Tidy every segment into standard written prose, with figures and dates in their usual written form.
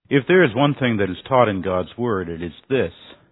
If there is one thing that is taught in God's Word, it is this: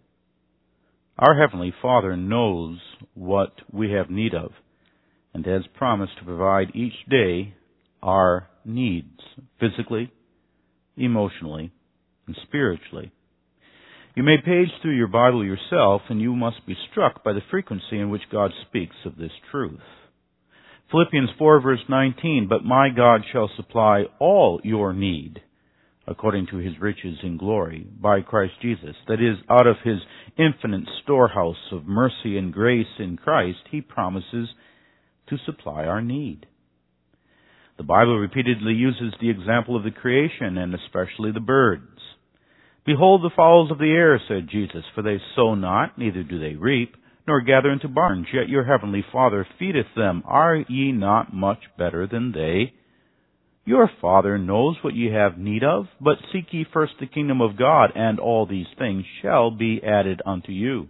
our Heavenly Father knows what we have need of, and has promised to provide each day our needs, physically, emotionally, and spiritually. You may page through your Bible yourself, and you must be struck by the frequency in which God speaks of this truth. Philippians 4 verse 19, "But my God shall supply all your need, according to His riches in glory, by Christ Jesus." That is, out of His infinite storehouse of mercy and grace in Christ, He promises to supply our need. The Bible repeatedly uses the example of the creation, and especially the birds. "Behold the fowls of the air," said Jesus, "for they sow not, neither do they reap, nor gather into barns, yet your heavenly Father feedeth them. Are ye not much better than they? Your Father knows what ye have need of, but seek ye first the kingdom of God, and all these things shall be added unto you."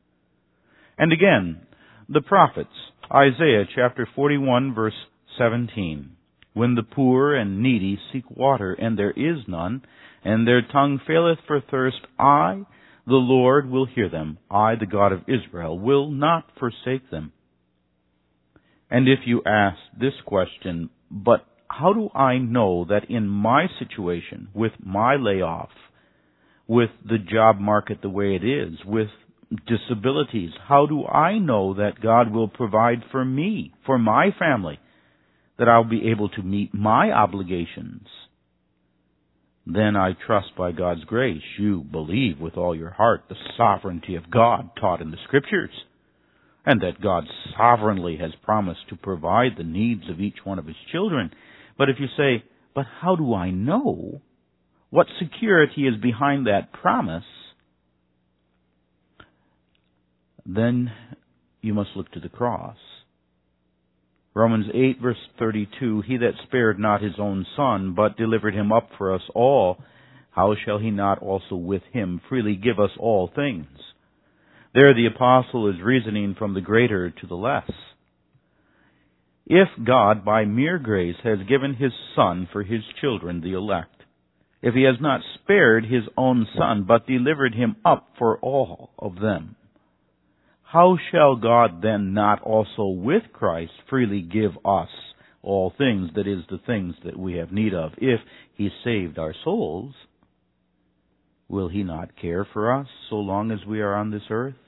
And again, the prophets, Isaiah chapter 41 verse 17, "When the poor and needy seek water, and there is none, and their tongue faileth for thirst, I, the Lord, will hear them. I, the God of Israel, will not forsake them." And if you ask this question, "But how do I know that in my situation, with my layoff, with the job market the way it is, with disabilities, how do I know that God will provide for me, for my family, that I'll be able to meet my obligations?" Then I trust by God's grace you believe with all your heart the sovereignty of God taught in the Scriptures, and that God sovereignly has promised to provide the needs of each one of His children. But if you say, "But how do I know?" What security is behind that promise? Then you must look to the cross. Romans 8 verse 32, "He that spared not his own Son, but delivered him up for us all, how shall He not also with Him freely give us all things?" There the apostle is reasoning from the greater to the less. If God, by mere grace, has given His Son for His children, the elect, if He has not spared His own Son, but delivered Him up for all of them, how shall God then not also with Christ freely give us all things, that is, the things that we have need of? If He saved our souls, will He not care for us so long as we are on this earth?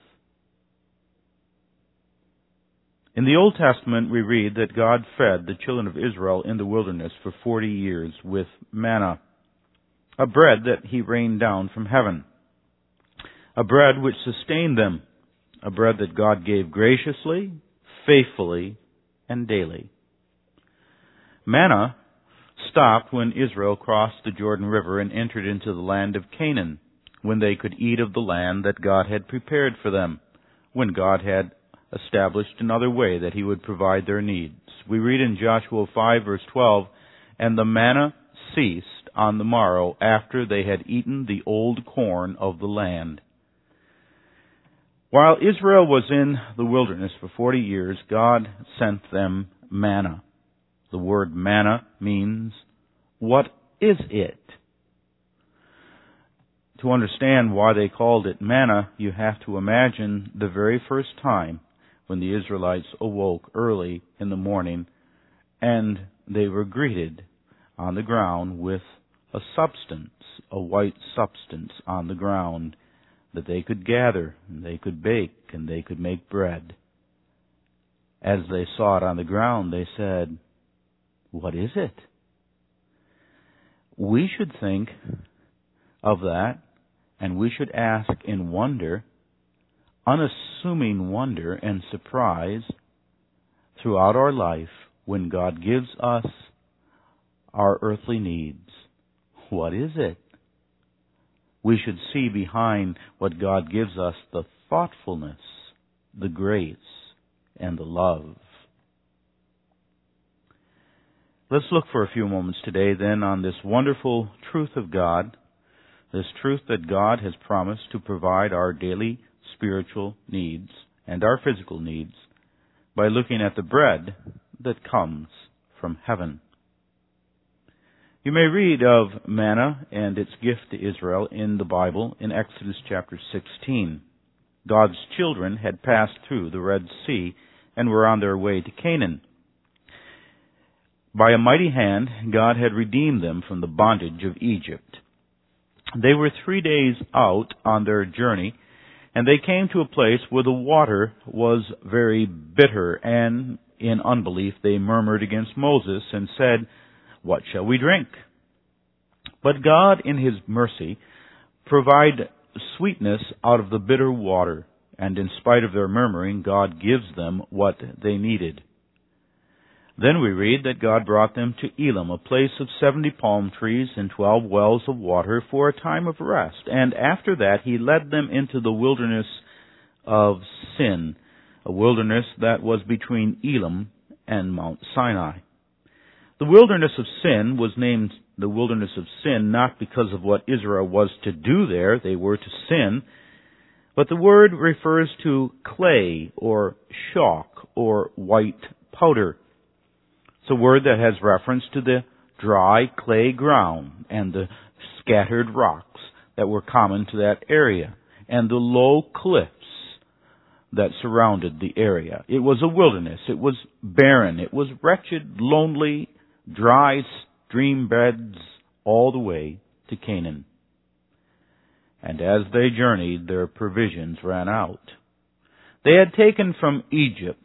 In the Old Testament, we read that God fed the children of Israel in the wilderness for 40 years with manna, a bread that He rained down from heaven, a bread which sustained them, a bread that God gave graciously, faithfully, and daily. Manna stopped when Israel crossed the Jordan River and entered into the land of Canaan, when they could eat of the land that God had prepared for them, when God had established another way that He would provide their needs. We read in Joshua 5 verse 12, "And the manna ceased on the morrow after they had eaten the old corn of the land." While Israel was in the wilderness for 40 years, God sent them manna. The word manna means, what is it? To understand why they called it manna, you have to imagine the very first time when the Israelites awoke early in the morning and they were greeted on the ground with a substance, a white substance on the ground, that they could gather, and they could bake, and they could make bread. As they saw it on the ground, they said, "What is it?" We should think of that, and we should ask in wonder, unassuming wonder and surprise, throughout our life when God gives us our earthly needs. What is it? We should see behind what God gives us the thoughtfulness, the grace, and the love. Let's look for a few moments today then on this wonderful truth of God, this truth that God has promised to provide our daily spiritual needs and our physical needs by looking at the bread that comes from heaven. You may read of manna and its gift to Israel in the Bible in Exodus chapter 16. God's children had passed through the Red Sea and were on their way to Canaan. By a mighty hand, God had redeemed them from the bondage of Egypt. They were 3 days out on their journey, and they came to a place where the water was very bitter, and in unbelief they murmured against Moses and said, "What shall we drink?" But God, in His mercy, provided sweetness out of the bitter water, and in spite of their murmuring, God gives them what they needed. Then we read that God brought them to Elim, a place of 70 palm trees and 12 wells of water, for a time of rest. And after that He led them into the wilderness of Sin, a wilderness that was between Elim and Mount Sinai. The wilderness of Sin was named the wilderness of Sin not because of what Israel was to do there, they were to sin, but the word refers to clay or chalk or white powder. It's a word that has reference to the dry clay ground and the scattered rocks that were common to that area and the low cliffs that surrounded the area. It was a wilderness. It was barren. It was wretched, lonely, dry stream beds all the way to Canaan. And as they journeyed, their provisions ran out. They had taken from Egypt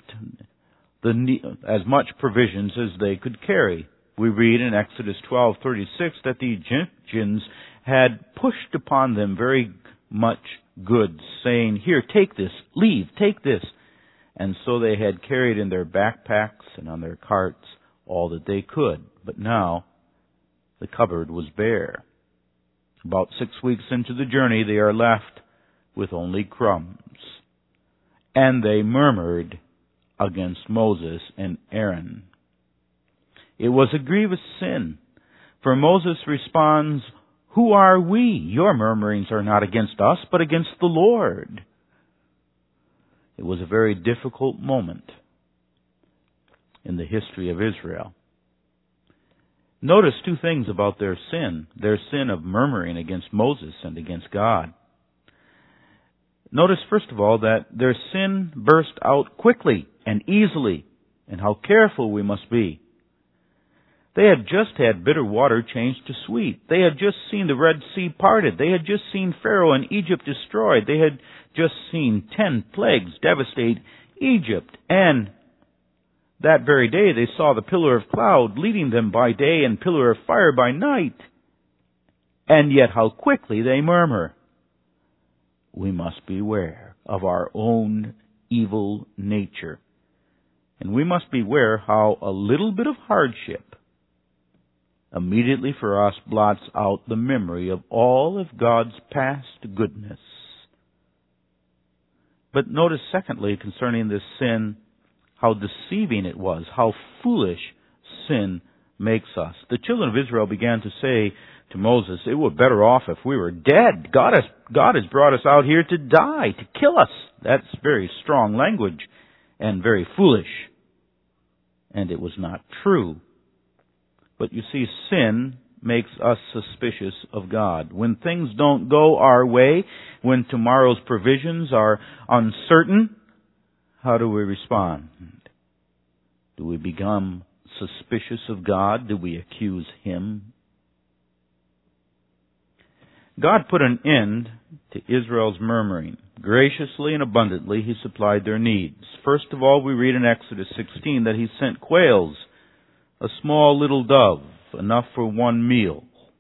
as much provisions as they could carry. We read in Exodus 12:36 that the Egyptians had pushed upon them very much goods, saying, "Here, take this, leave, take this." And so they had carried in their backpacks and on their carts all that they could. But now the cupboard was bare. About 6 weeks into the journey, they are left with only crumbs. And they murmured against Moses and Aaron. It was a grievous sin, for Moses responds, "Who are we? Your murmurings are not against us, but against the Lord." It was a very difficult moment in the history of Israel. Notice two things about their sin of murmuring against Moses and against God. Notice, first of all, that their sin burst out quickly and easily, and how careful we must be. They had just had bitter water changed to sweet. They had just seen the Red Sea parted. They had just seen Pharaoh and Egypt destroyed. They had just seen 10 plagues devastate Egypt. And that very day they saw the pillar of cloud leading them by day and pillar of fire by night. And yet how quickly they murmur. We must beware of our own evil nature. And we must beware how a little bit of hardship immediately for us blots out the memory of all of God's past goodness. But notice, secondly, concerning this sin, how deceiving it was, how foolish sin makes us. The children of Israel began to say to Moses, "It were better off if we were dead. God has brought us out here to die, to kill us." That's very strong language and very foolish. And it was not true. But you see, sin makes us suspicious of God. When things don't go our way, when tomorrow's provisions are uncertain, how do we respond? Do we become suspicious of God? Do we accuse Him? God put an end to Israel's murmuring. Graciously and abundantly He supplied their needs. First of all, we read in Exodus 16 that He sent quails, a small little dove, enough for one meal.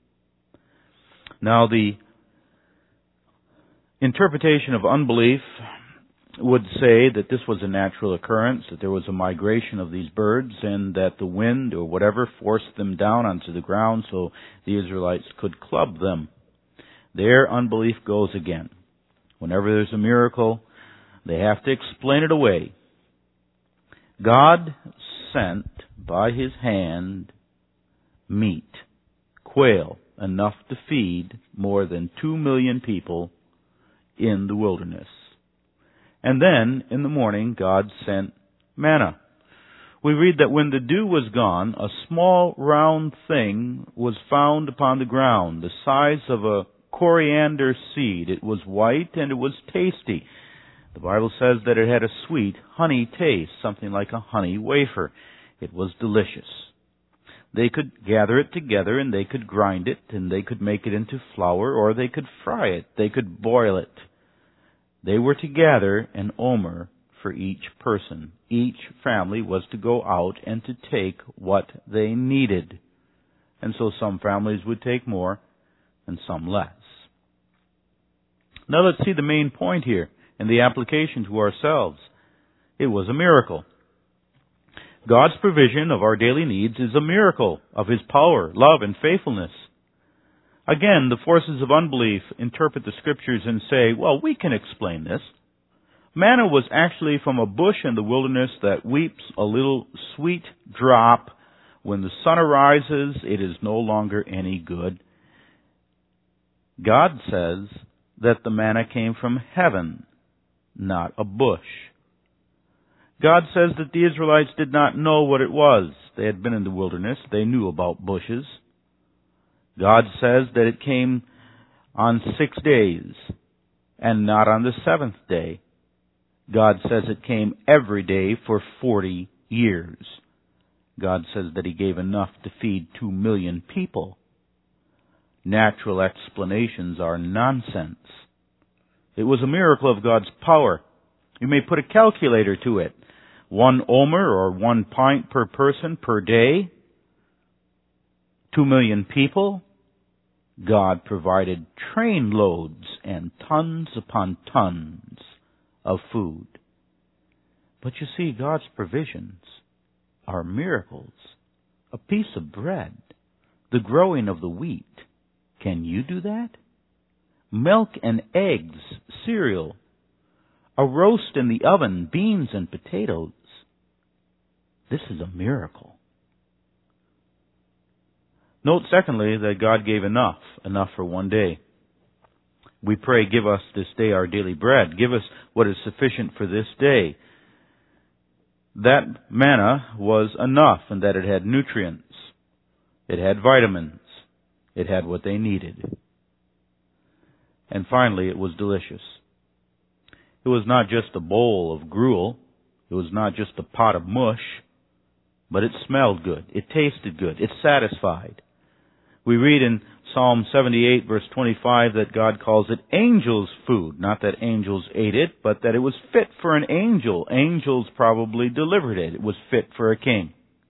Now, the interpretation of unbelief would say that this was a natural occurrence, that there was a migration of these birds, and that the wind or whatever forced them down onto the ground so the Israelites could club them. Their unbelief goes again. Whenever there's a miracle, they have to explain it away. God sent by His hand meat, quail, enough to feed more than 2 million people in the wilderness. And then, in the morning, God sent manna, we read that when the dew was gone, a small round thing was found upon the ground, the size of a coriander seed. It was white and it was tasty. The Bible says that it had a sweet honey taste, something like a honey wafer. It was delicious. They could gather it together and they could grind it and they could make it into flour, or they could fry it. They could boil it. They were to gather an omer for each person. Each family was to go out and to take what they needed. And so some families would take more and some less. Now let's see the main point here and the application to ourselves. It was a miracle. God's provision of our daily needs is a miracle of His power, love, and faithfulness. Again, the forces of unbelief interpret the Scriptures and say, well, we can explain this. Manna was actually from a bush in the wilderness that weeps a little sweet drop. When the sun arises, it is no longer any good. God says that the manna came from heaven, not a bush. God says that the Israelites did not know what it was. They had been in the wilderness. They knew about bushes. God says that it came on 6 days and not on the seventh day. God says it came every day for 40 years. God says that He gave enough to feed 2 million people. Natural explanations are nonsense. It was a miracle of God's power. You may put a calculator to it. 1 omer or 1 pint per person per day. 2 million people. God provided train loads and tons upon tons of food. But you see, God's provisions are miracles. A piece of bread, the growing of the wheat. Can you do that? Milk and eggs, cereal, a roast in the oven, beans and potatoes. This is a miracle. Note, secondly, that God gave enough for one day. We pray, give us this day our daily bread. Give us what is sufficient for this day. That manna was enough in that it had nutrients. It had vitamins. It had what they needed. And finally, it was delicious. It was not just a bowl of gruel. It was not just a pot of mush. But it smelled good. It tasted good. It satisfied. We read in Psalm 78, verse 25, that God calls it angels' food. Not that angels ate it, but that it was fit for an angel. Angels probably delivered it. It was fit for a king.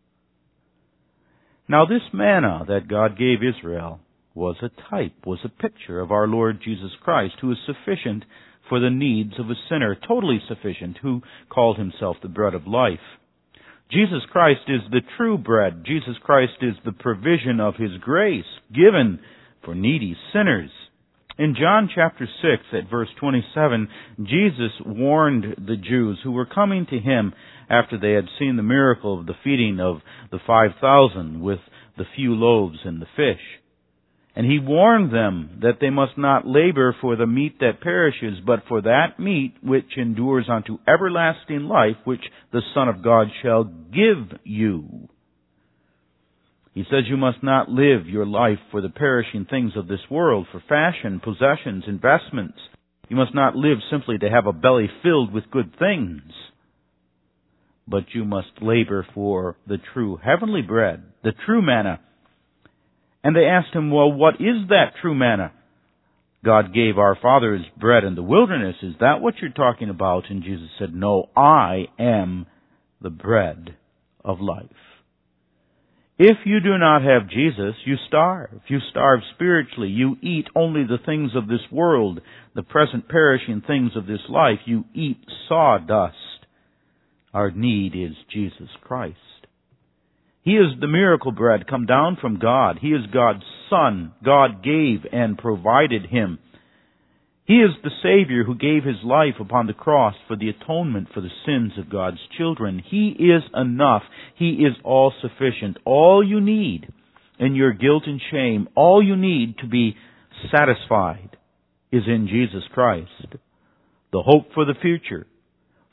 Now this manna that God gave Israel was a type, was a picture of our Lord Jesus Christ, who is sufficient for the needs of a sinner, totally sufficient, who called Himself the bread of life. Jesus Christ is the true bread. Jesus Christ is the provision of His grace given for needy sinners. In John chapter 6 at verse 27, Jesus warned the Jews who were coming to Him after they had seen the miracle of the feeding of the 5,000 with the few loaves and the fish. And He warned them that they must not labor for the meat that perishes, but for that meat which endures unto everlasting life, which the Son of God shall give you. He says you must not live your life for the perishing things of this world, for fashion, possessions, investments. You must not live simply to have a belly filled with good things. But you must labor for the true heavenly bread, the true manna. And they asked Him, well, what is that true manna? God gave our fathers bread in the wilderness. Is that what you're talking about? And Jesus said, no, I am the bread of life. If you do not have Jesus, you starve. You starve spiritually. You eat only the things of this world, the present perishing things of this life. You eat sawdust. Our need is Jesus Christ. He is the miracle bread come down from God. He is God's Son. God gave and provided Him. He is the Savior who gave His life upon the cross for the atonement for the sins of God's children. He is enough. He is all sufficient. All you need in your guilt and shame, all you need to be satisfied is in Jesus Christ. The hope for the future,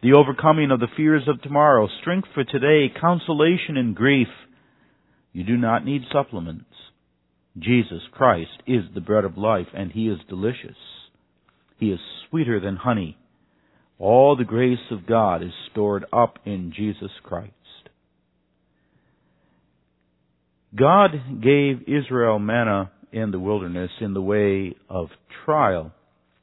the overcoming of the fears of tomorrow, strength for today, consolation in grief. You do not need supplements. Jesus Christ is the bread of life, and He is delicious. He is sweeter than honey. All the grace of God is stored up in Jesus Christ. God gave Israel manna in the wilderness in the way of trial.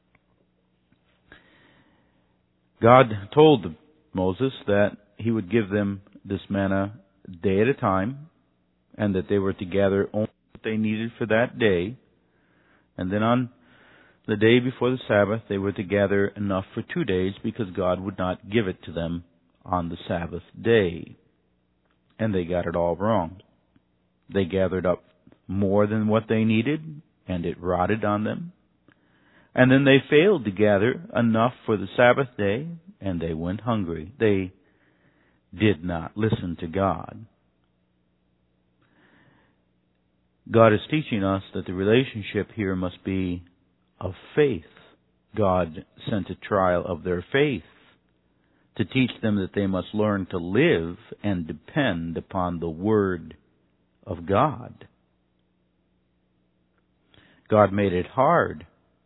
God told Moses that He would give them this manna a day at a time, and that they were to gather only what they needed for that day. And then on the day before the Sabbath, they were to gather enough for 2 days, because God would not give it to them on the Sabbath day. And they got it all wrong. They gathered up more than what they needed, and it rotted on them. And then they failed to gather enough for the Sabbath day, and they went hungry. They did not listen to God. God is teaching us that the relationship here must be of faith. God sent a trial of their faith to teach them that they must learn to live and depend upon the Word of God. God made it hard.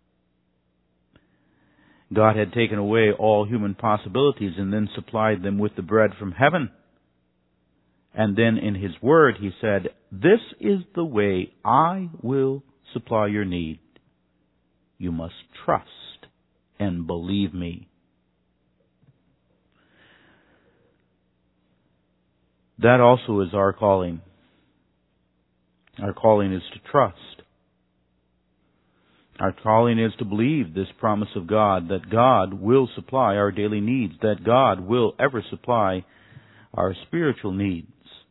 God had taken away all human possibilities and then supplied them with the bread from heaven. And then in His Word He said, "This is the way I will supply your need. You must trust and believe me." That also is our calling. Our calling is to trust. Our calling is to believe this promise of God, that God will supply our daily needs, that God will ever supply our spiritual needs.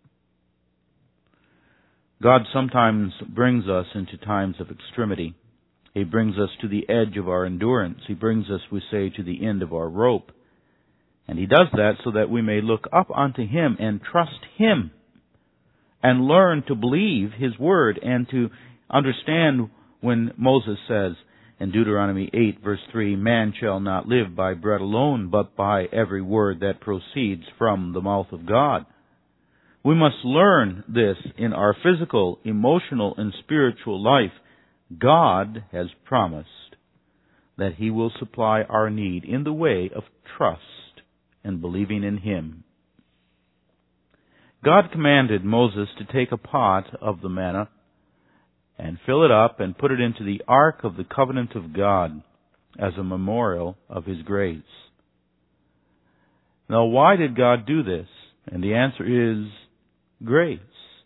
God sometimes brings us into times of extremity. He brings us to the edge of our endurance. He brings us, we say, to the end of our rope. And He does that so that we may look up unto Him and trust Him and learn to believe His Word and to understand when Moses says in Deuteronomy 8, verse 3, "Man shall not live by bread alone, but by every word that proceeds from the mouth of God." We must learn this in our physical, emotional, and spiritual life. God has promised that He will supply our need in the way of trust and believing in Him. God commanded Moses to take a pot of the manna and fill it up and put it into the ark of the covenant of God as a memorial of His grace. Now, why did God do this? And the answer is grace.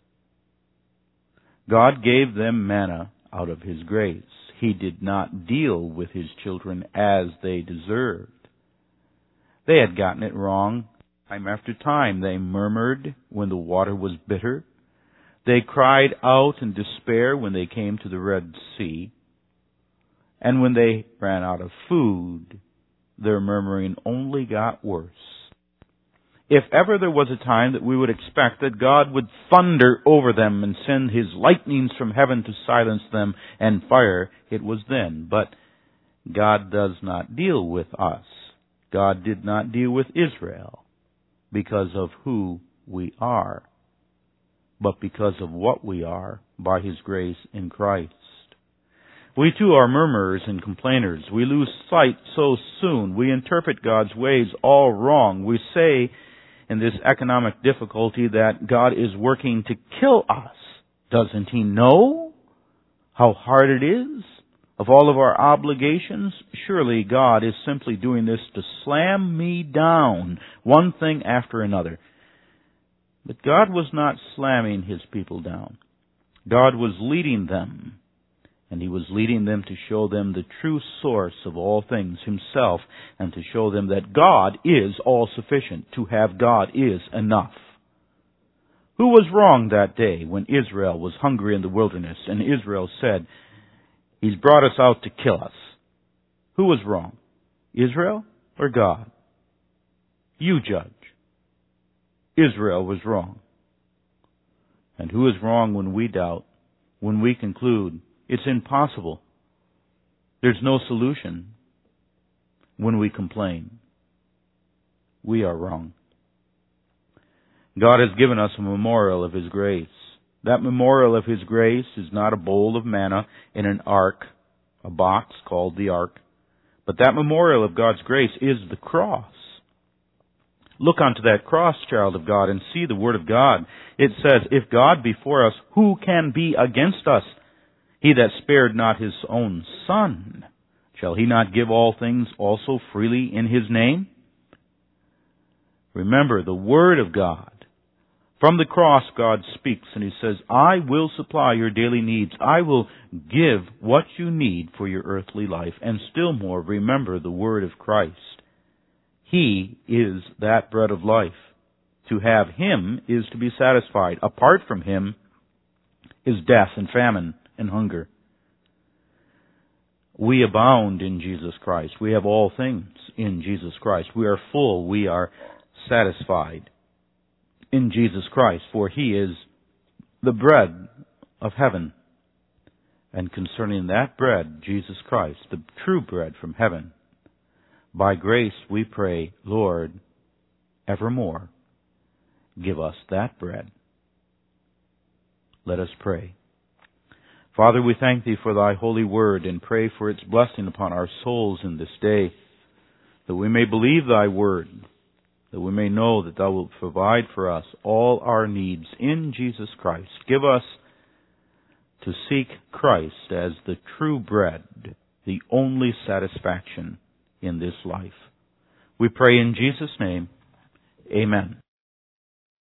God gave them manna out of His grace. He did not deal with His children as they deserved. They had gotten it wrong time after time. They murmured when the water was bitter. They cried out in despair when they came to the Red Sea. And when they ran out of food, their murmuring only got worse. If ever there was a time that we would expect that God would thunder over them and send His lightnings from heaven to silence them and fire, it was then. But God does not deal with us. God did not deal with Israel because of who we are, but because of what we are by His grace in Christ. We too are murmurers and complainers. We lose sight so soon. We interpret God's ways all wrong. We say in this economic difficulty that God is working to kill us. Doesn't He know how hard it is? Of all of our obligations, surely God is simply doing this to slam me down, one thing after another. But God was not slamming His people down. God was leading them, and He was leading them to show them the true source of all things, Himself, and to show them that God is all-sufficient. To have God is enough. Who was wrong that day when Israel was hungry in the wilderness, and Israel said, "He's brought us out to kill us"? Who was wrong? Israel or God? You judge. Israel was wrong. And who is wrong when we doubt, when we conclude it's impossible, there's no solution, when we complain? we are wrong. God has given us a memorial of His grace. That memorial of His grace is not a bowl of manna in an ark, a box called the ark, but that memorial of God's grace is the cross. Look unto that cross, child of God, and see the Word of God. It says, if God be for us, who can be against us? He that spared not His own Son, shall He not give all things also freely in His name? Remember the Word of God. From the cross, God speaks, and He says, I will supply your daily needs. I will give what you need for your earthly life. And still more, remember the Word of Christ. He is that bread of life. To have Him is to be satisfied. Apart from Him is death and famine and hunger. We abound in Jesus Christ. We have all things in Jesus Christ. We are full. We are satisfied in Jesus Christ, for He is the bread of heaven. And concerning that bread, Jesus Christ, the true bread from heaven, by grace we pray, Lord, evermore, give us that bread. Let us pray. Father, we thank Thee for Thy holy word and pray for its blessing upon our souls in this day, that we may believe Thy word, that we may know that Thou wilt provide for us all our needs in Jesus Christ. Give us to seek Christ as the true bread, the only satisfaction in this life. We pray in Jesus' name, amen.